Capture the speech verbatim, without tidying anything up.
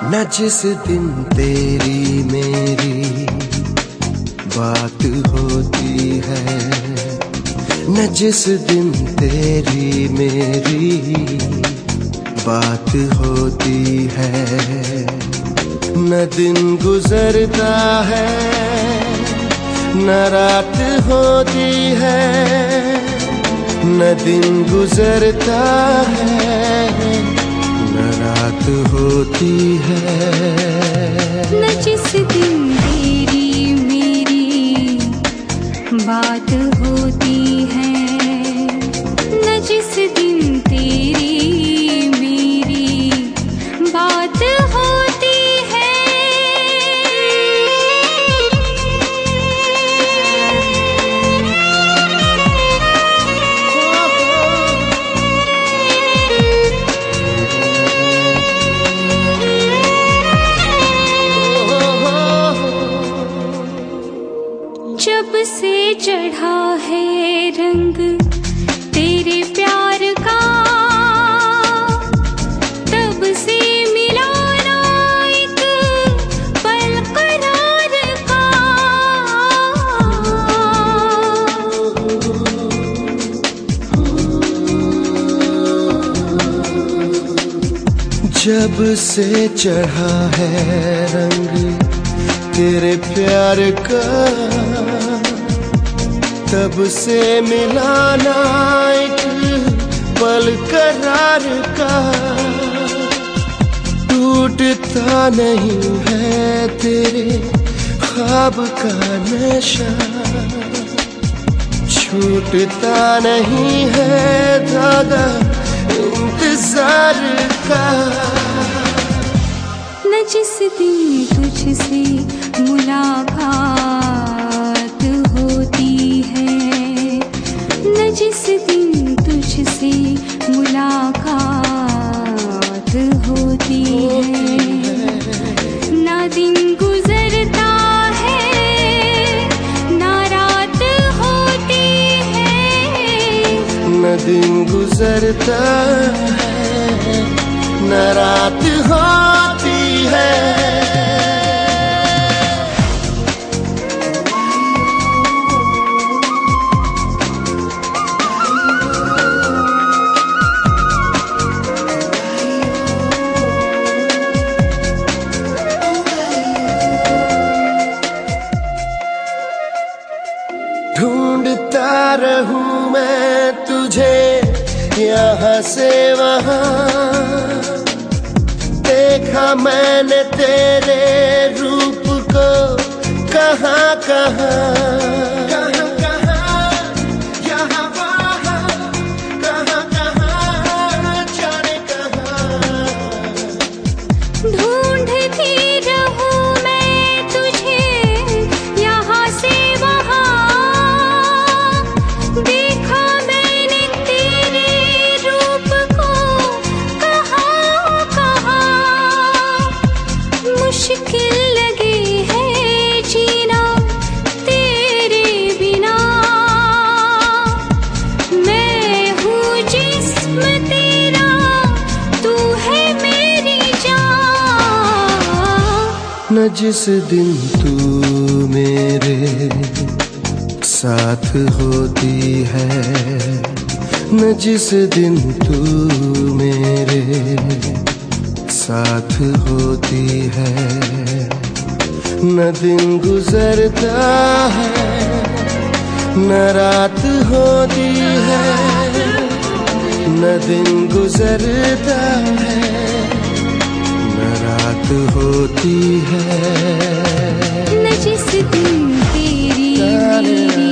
न जिस दिन तेरी मेरी बात होती है, न जिस दिन तेरी मेरी बात होती है, न दिन गुजरता है न रात होती है, न दिन गुजरता है न रात होती है। न जिस दिन तेरी मेरी बात होती है, न जिस दिन तेरी मेरी बात होती है। जब से चढ़ा है रंग तेरे प्यार का, तब से मिला ना एक पल करार का। जब से चढ़ा है रंग तेरे प्यार का, तब से मिलाना एक पल करार का। टूटता नहीं है तेरे ख्वाब का नशा, छूटता नहीं है धागा इंतजार का। न जिस दिन तुझसे मुलाकात होती है, न जिस दिन तुझसे मुलाकात होती है, ना दिन गुजरता है ना रात होती है, न दिन गुजरता है न रात होती है। ढूंढता रहूं मैं तुझे यहाँ से वहाँ, देखा मैंने तेरे रूप को कहाँ कहाँ। मुश्किल लगी है जीना तेरे बिना, मैं हूँ जिस्म तेरा तू है मेरी जान। न जिस दिन तू मेरे साथ होती है, न जिस दिन तू मेरे साथ होती है, न दिन गुजरता है न रात होती है, न दिन गुजरता है न रात होती है। न जिस दिन तेरी मेरी